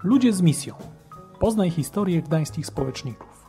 Ludzie z misją. Poznaj historię gdańskich społeczników.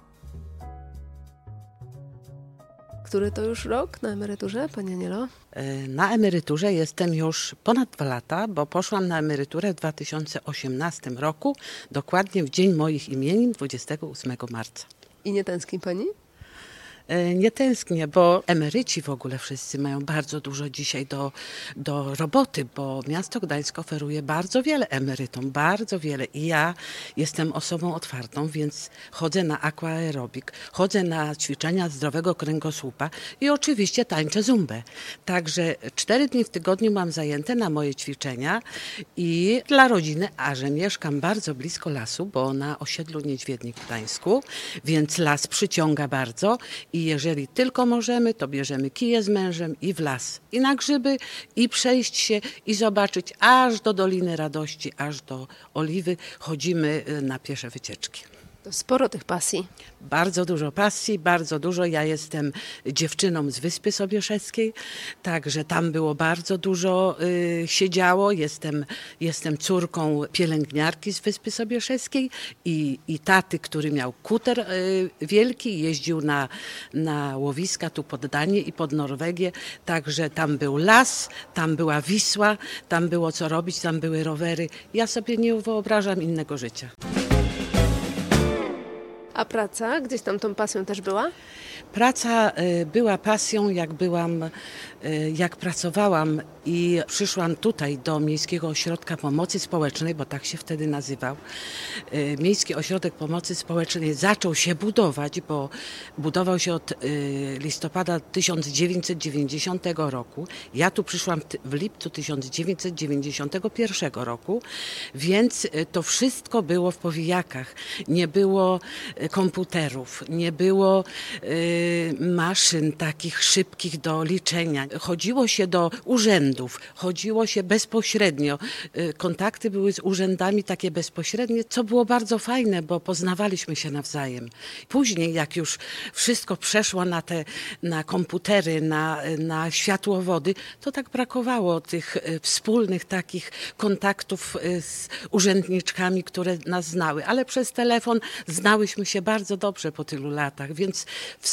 Który to już rok na emeryturze, Pani Anielo? Na emeryturze jestem już ponad 2 lata, bo poszłam na emeryturę w 2018 roku, dokładnie w dzień moich imienin, 28 marca. I nie tęskni Pani? Nie tęsknię, bo emeryci w ogóle wszyscy mają bardzo dużo dzisiaj do roboty, bo miasto Gdańsk oferuje bardzo wiele emerytom, bardzo wiele. I ja jestem osobą otwartą, więc chodzę na aquaerobik, chodzę na ćwiczenia zdrowego kręgosłupa i oczywiście tańczę zumbę. Także 4 dni w tygodniu mam zajęte na moje ćwiczenia i dla rodziny, a że mieszkam bardzo blisko lasu, bo na osiedlu Niedźwiednik w Gdańsku, więc las przyciąga bardzo. I jeżeli tylko możemy, to bierzemy kije z mężem i w las. I na grzyby, i przejść się, i zobaczyć aż do Doliny Radości, aż do Oliwy. Chodzimy na piesze wycieczki. To sporo tych pasji. Bardzo dużo pasji, bardzo dużo. Ja jestem dziewczyną z Wyspy Sobieszewskiej, także tam było bardzo dużo się działo. Jestem córką pielęgniarki z Wyspy Sobieszewskiej i taty, który miał kuter wielki, jeździł na łowiska tu pod Danię i pod Norwegię. Także tam był las, tam była Wisła, tam było co robić, tam były rowery. Ja sobie nie wyobrażam innego życia. A praca gdzieś tam tą pasją też była? Praca była pasją, jak pracowałam i przyszłam tutaj do Miejskiego Ośrodka Pomocy Społecznej, bo tak się wtedy nazywał. Miejski Ośrodek Pomocy Społecznej zaczął się budować, bo budował się od listopada 1990 roku. Ja tu przyszłam w lipcu 1991 roku, więc to wszystko było w powijakach. Nie było komputerów, nie było maszyn takich szybkich do liczenia. Chodziło się do urzędów, chodziło się bezpośrednio. Kontakty były z urzędami takie bezpośrednie, co było bardzo fajne, bo poznawaliśmy się nawzajem. Później, jak już wszystko przeszło na komputery, na światłowody, to tak brakowało tych wspólnych takich kontaktów z urzędniczkami, które nas znały. Ale przez telefon znałyśmy się bardzo dobrze po tylu latach, więc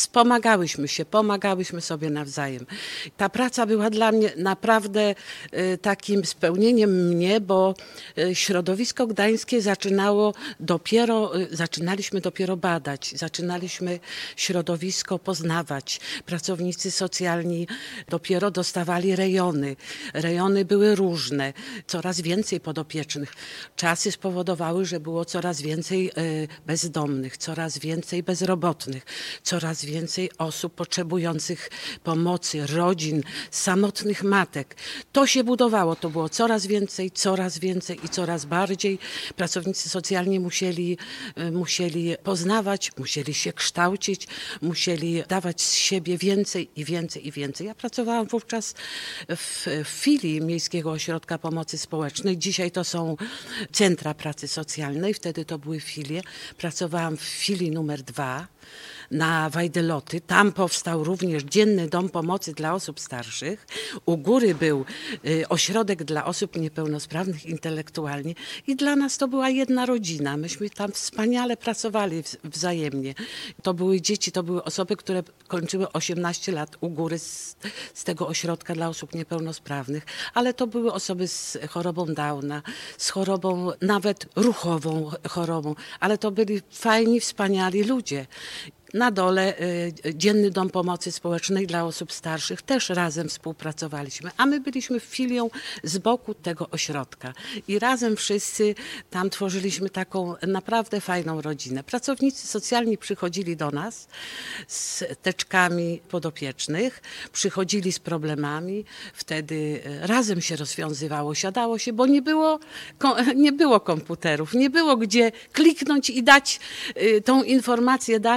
pomagałyśmy sobie nawzajem. Ta praca była dla mnie naprawdę takim spełnieniem bo środowisko gdańskie zaczynaliśmy dopiero badać, zaczynaliśmy środowisko poznawać. Pracownicy socjalni dopiero dostawali rejony. Rejony były różne, coraz więcej podopiecznych. Czasy spowodowały, że było coraz więcej bezdomnych, coraz więcej bezrobotnych, coraz więcej osób potrzebujących pomocy, rodzin, samotnych matek. To się budowało, to było coraz więcej i coraz bardziej. Pracownicy socjalni musieli poznawać, musieli się kształcić, musieli dawać z siebie więcej i więcej i więcej. Ja pracowałam wówczas w filii Miejskiego Ośrodka Pomocy Społecznej. Dzisiaj to są centra pracy socjalnej, wtedy to były filie. Pracowałam w filii numer 2 na Wajdeloty. Tam powstał również Dzienny Dom Pomocy dla Osób Starszych. U góry był ośrodek dla osób niepełnosprawnych intelektualnie i dla nas to była jedna rodzina. Myśmy tam wspaniale pracowali wzajemnie. To były dzieci, to były osoby, które kończyły 18 lat u góry z tego ośrodka dla osób niepełnosprawnych, ale to były osoby z chorobą Downa, z chorobą nawet ruchową chorobą, ale to byli fajni, wspaniali ludzie. Na dole Dzienny Dom Pomocy Społecznej dla Osób Starszych też razem współpracowaliśmy, a my byliśmy filią z boku tego ośrodka i razem wszyscy tam tworzyliśmy taką naprawdę fajną rodzinę. Pracownicy socjalni przychodzili do nas z teczkami podopiecznych, przychodzili z problemami, wtedy razem się rozwiązywało, siadało się, bo nie było komputerów, nie było gdzie kliknąć i dać tą informację dalej, żeby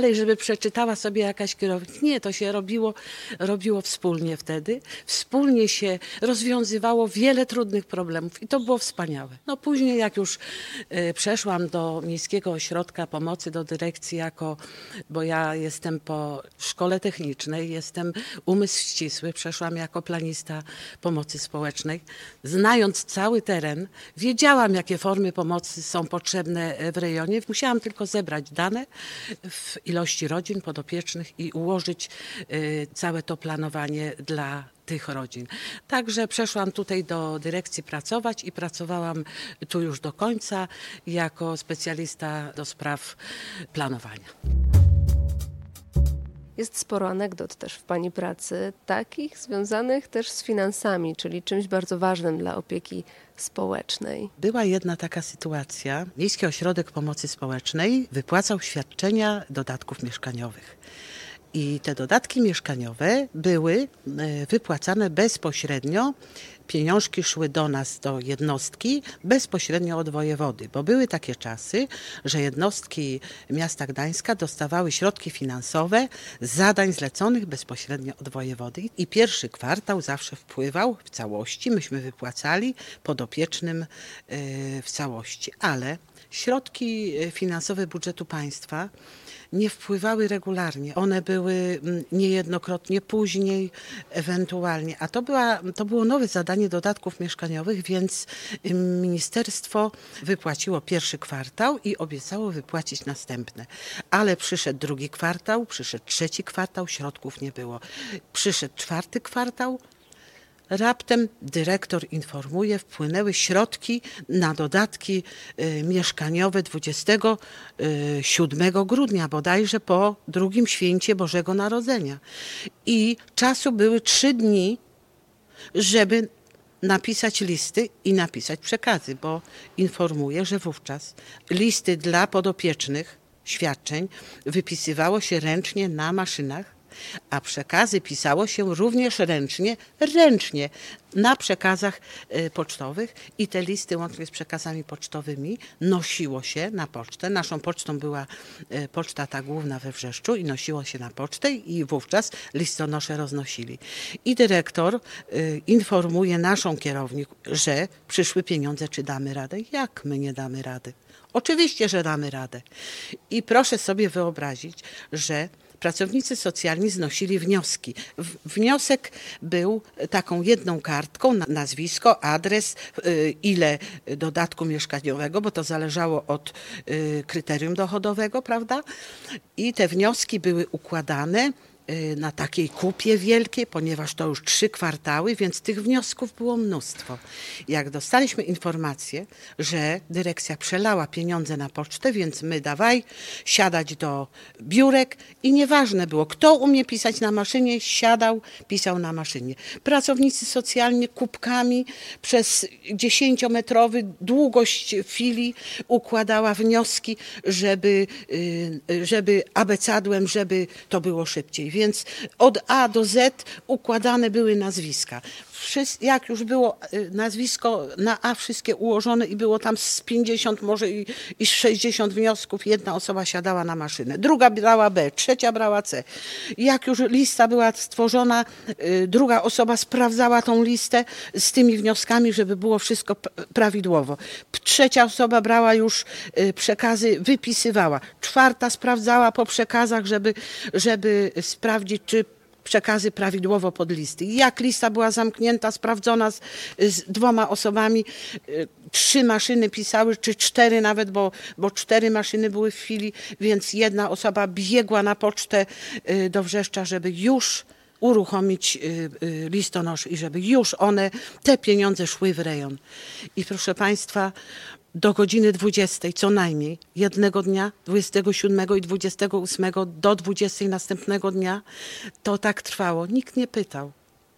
przeczytała sobie jakaś kierownik. Nie, to się robiło wspólnie wtedy. Wspólnie się rozwiązywało wiele trudnych problemów i to było wspaniałe. No później jak już przeszłam do Miejskiego Ośrodka Pomocy, do dyrekcji bo ja jestem po szkole technicznej, jestem umysł ścisły, przeszłam jako planista pomocy społecznej. Znając cały teren, wiedziałam, jakie formy pomocy są potrzebne w rejonie. Musiałam tylko zebrać dane w ilości rodzin podopiecznych i ułożyć całe to planowanie dla tych rodzin. Także przeszłam tutaj do dyrekcji pracować i pracowałam tu już do końca jako specjalista do spraw planowania. Jest sporo anegdot też w Pani pracy, takich związanych też z finansami, czyli czymś bardzo ważnym dla opieki społecznej. Była jedna taka sytuacja. Miejski Ośrodek Pomocy Społecznej wypłacał świadczenia dodatków mieszkaniowych. I te dodatki mieszkaniowe były wypłacane bezpośrednio. Pieniążki szły do nas, do jednostki, bezpośrednio od wojewody, bo były takie czasy, że jednostki miasta Gdańska dostawały środki finansowe z zadań zleconych bezpośrednio od wojewody. I pierwszy kwartał zawsze wpływał w całości, myśmy wypłacali podopiecznym w całości, ale środki finansowe budżetu państwa nie wpływały regularnie. One były niejednokrotnie później, ewentualnie. A to było nowe zadanie dodatków mieszkaniowych, więc ministerstwo wypłaciło pierwszy kwartał i obiecało wypłacić następne. Ale przyszedł drugi kwartał, przyszedł trzeci kwartał, środków nie było. Przyszedł czwarty kwartał, raptem dyrektor informuje, wpłynęły środki na dodatki mieszkaniowe 27 grudnia, bodajże po drugim święcie Bożego Narodzenia. I czasu były 3 dni, żeby napisać listy i napisać przekazy, bo informuję, że wówczas listy dla podopiecznych świadczeń wypisywało się ręcznie na maszynach, a przekazy pisało się również ręcznie na przekazach pocztowych i te listy łącznie z przekazami pocztowymi nosiło się na pocztę. Naszą pocztą była poczta ta główna we Wrzeszczu i nosiło się na pocztę i wówczas listonosze roznosili. I dyrektor informuje naszą kierownik, że przyszły pieniądze, czy damy radę. Jak my nie damy rady? Oczywiście, że damy radę. I proszę sobie wyobrazić, że pracownicy socjalni znosili wnioski. Wniosek był taką jedną kartką, nazwisko, adres, ile dodatku mieszkaniowego, bo to zależało od kryterium dochodowego, prawda? I te wnioski były układane na takiej kupie wielkiej, ponieważ to już 3 kwartały, więc tych wniosków było mnóstwo. Jak dostaliśmy informację, że dyrekcja przelała pieniądze na pocztę, więc my dawaj siadać do biurek i nieważne było, kto umie pisać na maszynie, siadał, pisał na maszynie. Pracownicy socjalni kubkami przez 10-metrowy długość filii układała wnioski, żeby abecadłem, żeby to było szybciej. Więc od A do Z układane były nazwiska. Jak już było nazwisko na A wszystkie ułożone i było tam z 50 może i 60 wniosków, jedna osoba siadała na maszynę, druga brała B, trzecia brała C. Jak już lista była stworzona, druga osoba sprawdzała tą listę z tymi wnioskami, żeby było wszystko prawidłowo. Trzecia osoba brała już przekazy, wypisywała. Czwarta sprawdzała po przekazach, żeby sprawdzić, czy przekazy prawidłowo pod listy. Jak lista była zamknięta, sprawdzona z 2 osobami, 3 maszyny pisały, czy 4 nawet, bo 4 maszyny były w chwili, więc jedna osoba biegła na pocztę do Wrzeszcza, żeby już uruchomić listonosz i żeby już te pieniądze szły w rejon. I proszę Państwa, do godziny 20 co najmniej, jednego dnia, 27 i 28 do 20 następnego dnia, to tak trwało. Nikt nie pytał.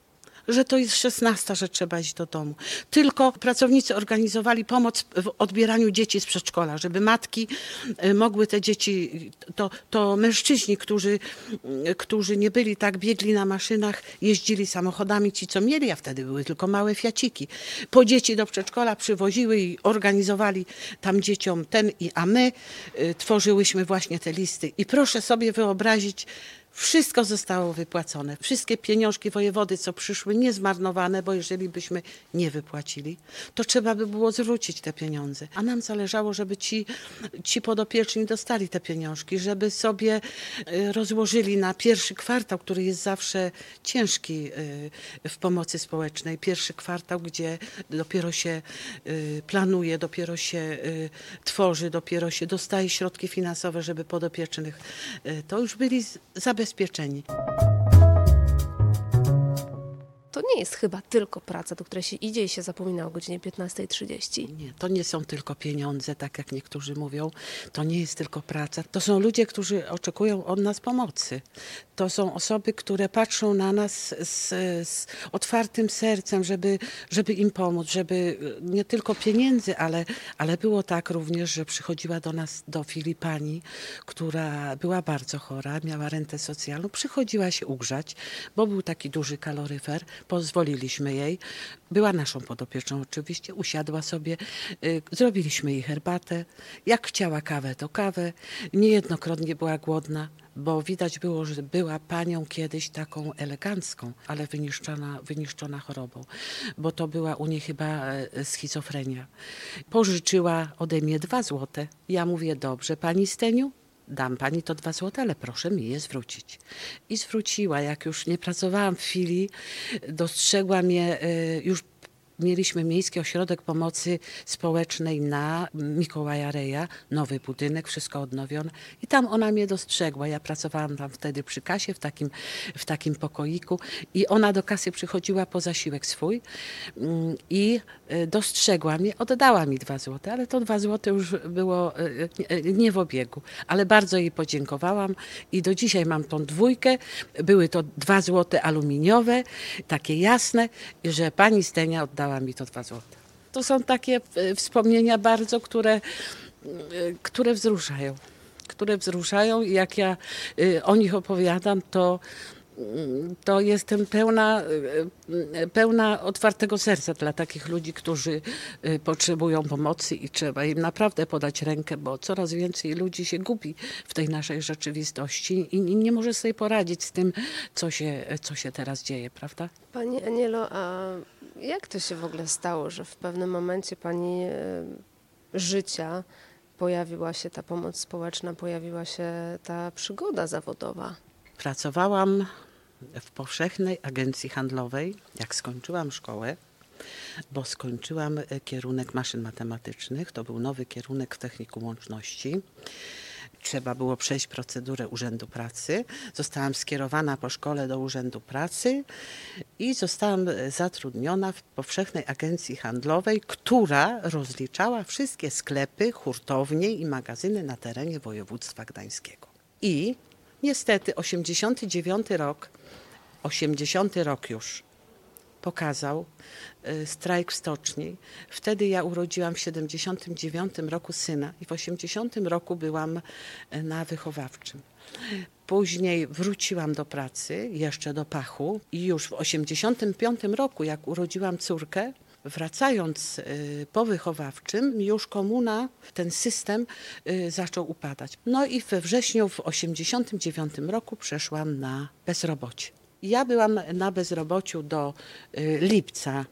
że to jest 16, że trzeba iść do domu. Tylko pracownicy organizowali pomoc w odbieraniu dzieci z przedszkola, żeby matki mogły te dzieci, to mężczyźni, którzy nie byli tak biegli na maszynach, jeździli samochodami, ci co mieli, a wtedy były tylko małe fiaciki. Po dzieci do przedszkola przywoziły i organizowali tam dzieciom a my tworzyłyśmy właśnie te listy. I proszę sobie wyobrazić, wszystko zostało wypłacone. Wszystkie pieniążki wojewody, co przyszły, niezmarnowane, bo jeżeli byśmy nie wypłacili, to trzeba by było zwrócić te pieniądze. A nam zależało, żeby ci podopieczni dostali te pieniążki, żeby sobie rozłożyli na pierwszy kwartał, który jest zawsze ciężki w pomocy społecznej. Pierwszy kwartał, gdzie dopiero się planuje, dopiero się tworzy, dopiero się dostaje środki finansowe, żeby podopiecznych to już byli zabezpieczeni. To nie jest chyba tylko praca, do której się idzie i się zapomina o godzinie 15:30. Nie, to nie są tylko pieniądze, tak jak niektórzy mówią. To nie jest tylko praca. To są ludzie, którzy oczekują od nas pomocy. To są osoby, które patrzą na nas z otwartym sercem, żeby im pomóc, żeby nie tylko pieniędzy, ale było tak również, że przychodziła do nas do Filii pani, która była bardzo chora, miała rentę socjalną, przychodziła się ugrzać, bo był taki duży kaloryfer. Pozwoliliśmy jej. Była naszą podopieczną oczywiście. Usiadła sobie. Zrobiliśmy jej herbatę. Jak chciała kawę, to kawę. Niejednokrotnie była głodna, bo widać było, że była panią kiedyś taką elegancką, ale wyniszczona chorobą, bo to była u niej chyba schizofrenia. Pożyczyła ode mnie 2 złote. Ja mówię, dobrze, pani Steniu? Dam pani to 2 złote, ale proszę mi je zwrócić. I zwróciła. Jak już nie pracowałam w Filii, dostrzegła mnie, już mieliśmy Miejski Ośrodek Pomocy Społecznej na Mikołaja Reja, nowy budynek, wszystko odnowione. I tam ona mnie dostrzegła. Ja pracowałam tam wtedy przy kasie, w takim pokoiku i ona do kasy przychodziła po zasiłek swój i dostrzegła mnie, oddała mi 2 złote, ale to 2 złote już było nie w obiegu. Ale bardzo jej podziękowałam i do dzisiaj mam tą 2. Były to 2 złote aluminiowe, takie jasne, że pani Stenia oddała mi to 2 złote. To są takie wspomnienia bardzo, które wzruszają. Które wzruszają i jak ja o nich opowiadam, to jestem pełna otwartego serca dla takich ludzi, którzy potrzebują pomocy i trzeba im naprawdę podać rękę, bo coraz więcej ludzi się gubi w tej naszej rzeczywistości i nie może sobie poradzić z tym, co się teraz dzieje, prawda? Pani Anielo, a jak to się w ogóle stało, że w pewnym momencie pani życia pojawiła się ta pomoc społeczna, pojawiła się ta przygoda zawodowa? Pracowałam w Powszechnej Agencji Handlowej, jak skończyłam szkołę, bo skończyłam kierunek maszyn matematycznych. To był nowy kierunek w Technikum Łączności. Trzeba było przejść procedurę Urzędu Pracy. Zostałam skierowana po szkole do Urzędu Pracy i zostałam zatrudniona w Powszechnej Agencji Handlowej, która rozliczała wszystkie sklepy, hurtownie i magazyny na terenie województwa gdańskiego. I niestety 89 rok już pokazał strajk w stoczni. Wtedy ja urodziłam w 79 roku syna i w 80 roku byłam na wychowawczym. Później wróciłam do pracy, jeszcze do Pachu i już w 85 roku, jak urodziłam córkę, wracając po wychowawczym, już komuna, ten system zaczął upadać. No i we wrześniu w 89 roku przeszłam na bezrobocie. Ja byłam na bezrobociu do lipca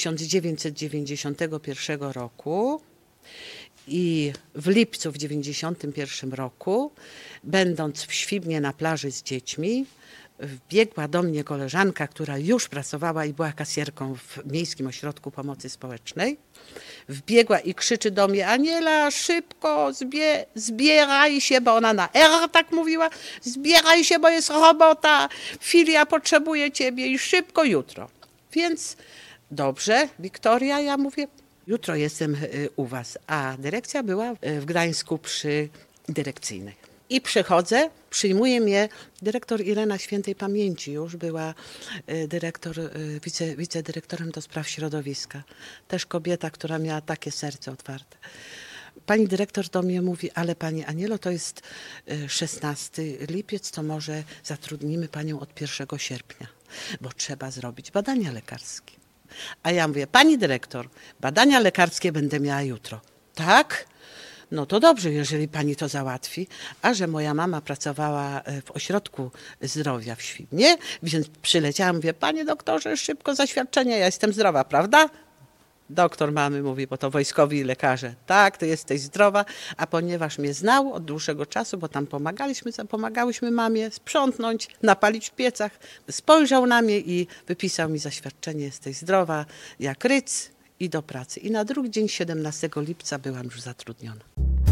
1991 roku i w lipcu w 1991 roku, będąc w Świbnie na plaży z dziećmi, wbiegła do mnie koleżanka, która już pracowała i była kasjerką w Miejskim Ośrodku Pomocy Społecznej. Wbiegła i krzyczy do mnie: Aniela, szybko, zbieraj się, bo ona na R tak mówiła, zbieraj się, bo jest robota, filia potrzebuje ciebie i szybko jutro. Więc dobrze, Wiktoria, ja mówię, jutro jestem u was, a dyrekcja była w Gdańsku przy dyrekcyjnej. I przychodzę, przyjmuje mnie dyrektor Irena świętej pamięci, już była dyrektor, wicedyrektorem do spraw środowiska. Też kobieta, która miała takie serce otwarte. Pani dyrektor do mnie mówi, ale pani Anielo, to jest 16 lipiec, to może zatrudnimy panią od 1 sierpnia, bo trzeba zrobić badania lekarskie. A ja mówię, pani dyrektor, badania lekarskie będę miała jutro. Tak? No to dobrze, jeżeli pani to załatwi. A że moja mama pracowała w ośrodku zdrowia w Świdnie, więc przyleciałam, mówię, panie doktorze, szybko zaświadczenie, ja jestem zdrowa, prawda? Doktor mamy mówi, bo to wojskowi lekarze, tak, ty jesteś zdrowa, a ponieważ mnie znał od dłuższego czasu, bo tam pomagałyśmy mamie sprzątnąć, napalić w piecach, spojrzał na mnie i wypisał mi zaświadczenie, jesteś zdrowa, jak ryc i do pracy. I na drugi dzień, 17 lipca byłam już zatrudniona.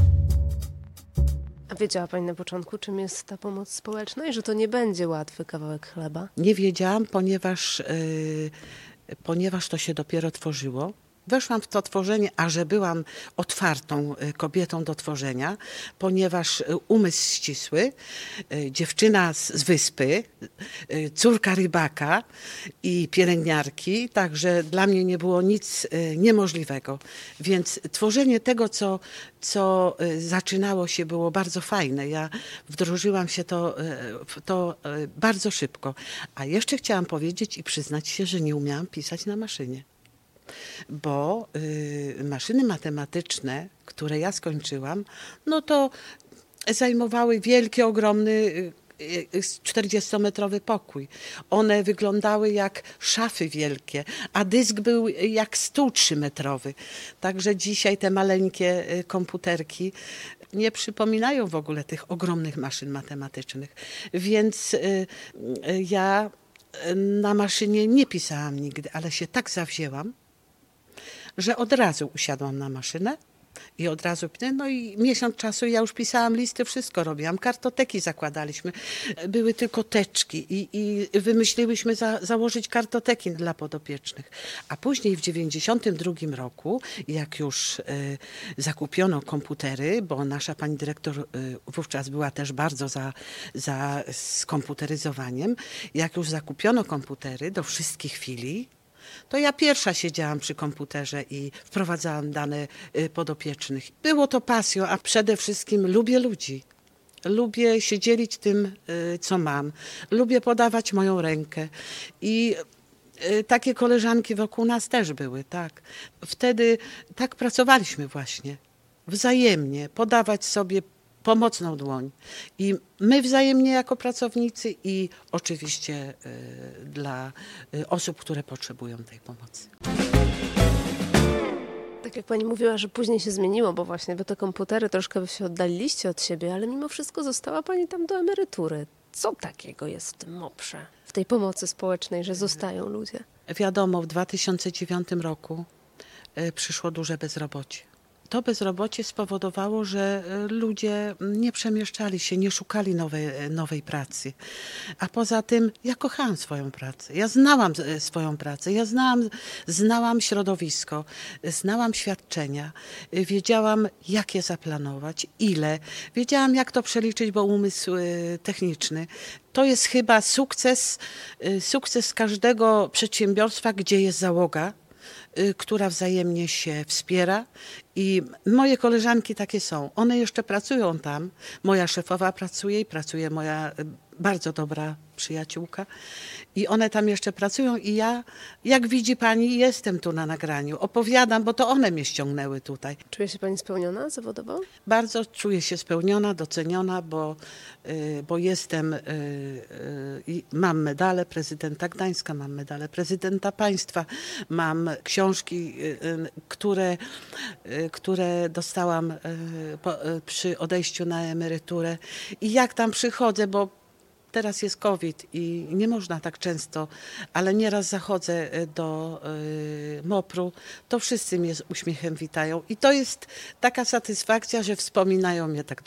A wiedziała pani na początku, czym jest ta pomoc społeczna i że to nie będzie łatwy kawałek chleba? Nie wiedziałam, ponieważ to się dopiero tworzyło. Weszłam w to tworzenie, a że byłam otwartą kobietą do tworzenia, ponieważ umysł ścisły, dziewczyna z wyspy, córka rybaka i pielęgniarki, także dla mnie nie było nic niemożliwego. Więc tworzenie tego, co zaczynało się, było bardzo fajne. Ja wdrożyłam się to bardzo szybko. A jeszcze chciałam powiedzieć i przyznać się, że nie umiałam pisać na maszynie. Bo maszyny matematyczne, które ja skończyłam, no to zajmowały wielki, ogromny 40-metrowy pokój. One wyglądały jak szafy wielkie, a dysk był jak stół 3-metrowy. Także dzisiaj te maleńkie komputerki nie przypominają w ogóle tych ogromnych maszyn matematycznych. Więc ja na maszynie nie pisałam nigdy, ale się tak zawzięłam, że od razu usiadłam na maszynę i od razu, no i miesiąc czasu ja już pisałam listy, wszystko robiłam, kartoteki zakładaliśmy, były tylko teczki i wymyśliłyśmy założyć kartoteki dla podopiecznych. A później w 92 roku, jak już zakupiono komputery, bo nasza pani dyrektor wówczas była też bardzo za skomputeryzowaniem, jak już zakupiono komputery do wszystkich filii, to ja pierwsza siedziałam przy komputerze i wprowadzałam dane podopiecznych. Było to pasją, a przede wszystkim lubię ludzi. Lubię się dzielić tym, co mam. Lubię podawać moją rękę. I takie koleżanki wokół nas też były, tak. Wtedy tak pracowaliśmy właśnie. Wzajemnie podawać sobie pomocną dłoń. I my wzajemnie jako pracownicy i oczywiście dla osób, które potrzebują tej pomocy. Tak jak pani mówiła, że później się zmieniło, bo właśnie te komputery troszkę się oddaliliście od siebie, ale mimo wszystko została pani tam do emerytury. Co takiego jest w tym MOPR-ze, w tej pomocy społecznej, że zostają ludzie? Wiadomo, w 2009 roku przyszło duże bezrobocie. To bezrobocie spowodowało, że ludzie nie przemieszczali się, nie szukali nowej pracy. A poza tym ja kochałam swoją pracę. Ja znałam swoją pracę. Ja znałam środowisko, znałam świadczenia. Wiedziałam, jak je zaplanować, ile. Wiedziałam, jak to przeliczyć, bo umysł techniczny. To jest chyba sukces każdego przedsiębiorstwa, gdzie jest załoga, która wzajemnie się wspiera i moje koleżanki takie są. One jeszcze pracują tam. Moja szefowa pracuje i pracuje moja bardzo dobra przyjaciółka i one tam jeszcze pracują i ja, jak widzi pani, jestem tu na nagraniu. Opowiadam, bo to one mnie ściągnęły tutaj. Czuje się pani spełniona zawodowo? Bardzo czuję się spełniona, doceniona, bo jestem i mam medale prezydenta Gdańska, mam medale prezydenta państwa, mam książki, które dostałam przy odejściu na emeryturę. I jak tam przychodzę, bo teraz jest COVID i nie można tak często, ale nieraz zachodzę do MOPR-u, to wszyscy mnie z uśmiechem witają. I to jest taka satysfakcja, że wspominają mnie tak dobrze.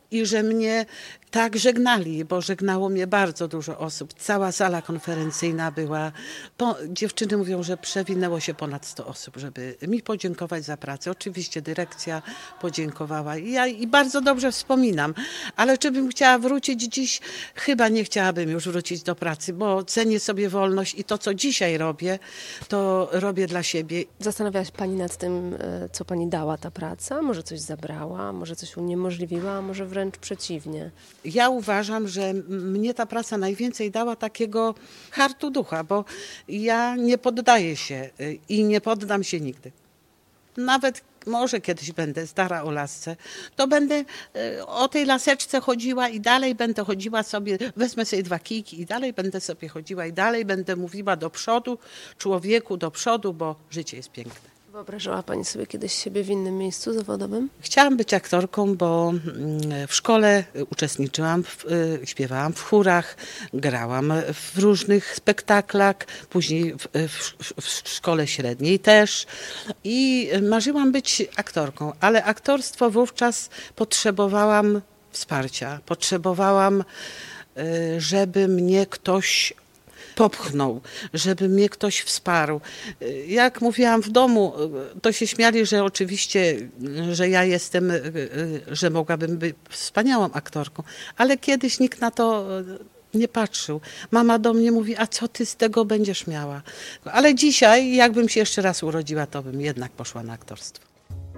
i że mnie tak żegnali, bo żegnało mnie bardzo dużo osób. Cała sala konferencyjna była, dziewczyny mówią, że przewinęło się ponad 100 osób, żeby mi podziękować za pracę. Oczywiście dyrekcja podziękowała i bardzo dobrze wspominam, ale czy bym chciała wrócić dziś? Chyba nie chciałabym już wrócić do pracy, bo cenię sobie wolność i to, co dzisiaj robię, to robię dla siebie. Zastanawiała się pani nad tym, co pani dała ta praca? Może coś zabrała, może coś uniemożliwiła, a może wręcz przeciwnie? Ja uważam, że mnie ta praca najwięcej dała takiego hartu ducha, bo ja nie poddaję się i nie poddam się nigdy. Nawet może kiedyś będę stara o lasce, to będę o tej laseczce chodziła i dalej będę chodziła sobie, wezmę sobie 2 kijki i dalej będę sobie chodziła i dalej będę mówiła do przodu, człowieku do przodu, bo życie jest piękne. Wyobrażała pani sobie kiedyś siebie w innym miejscu zawodowym? Chciałam być aktorką, bo w szkole uczestniczyłam, śpiewałam w chórach, grałam w różnych spektaklach, później w szkole średniej też i marzyłam być aktorką, ale aktorstwo wówczas potrzebowałam wsparcia, potrzebowałam, żeby mnie ktoś popchnął, żeby mnie ktoś wsparł. Jak mówiłam w domu, to się śmiali, że oczywiście, że ja jestem, że mogłabym być wspaniałą aktorką, ale kiedyś nikt na to nie patrzył. Mama do mnie mówi, a co ty z tego będziesz miała? Ale dzisiaj, jakbym się jeszcze raz urodziła, to bym jednak poszła na aktorstwo.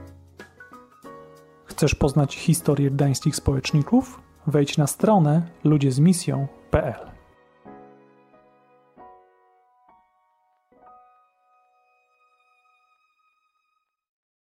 Chcesz poznać historię gdańskich społeczników? Wejdź na stronę ludziezmisją.pl.